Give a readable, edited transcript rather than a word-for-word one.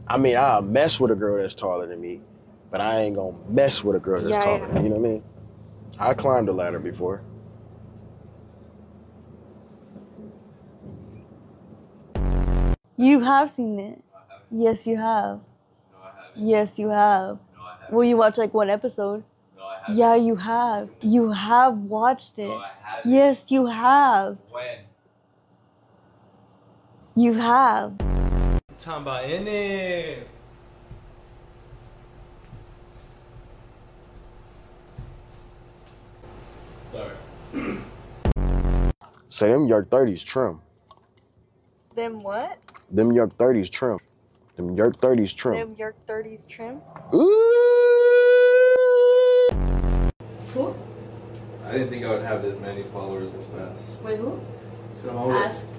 I mean, I'll mess with a girl that's taller than me, but I ain't gonna mess with a girl that's taller than me. You know what I mean? I climbed a ladder before. You have seen it. Yes, you have. Yes, you have. Will you watch like one episode? Yeah, you have. You have watched it. Yes, you have. When? You have. Talking about in it. Sorry. Say them York 30s trim. Them what? Them York 30s trim. Them York 30s trim. Them York 30s trim? Ooh. Who? I didn't think I would have this many followers this fast. Wait, who? So I'm always, Ask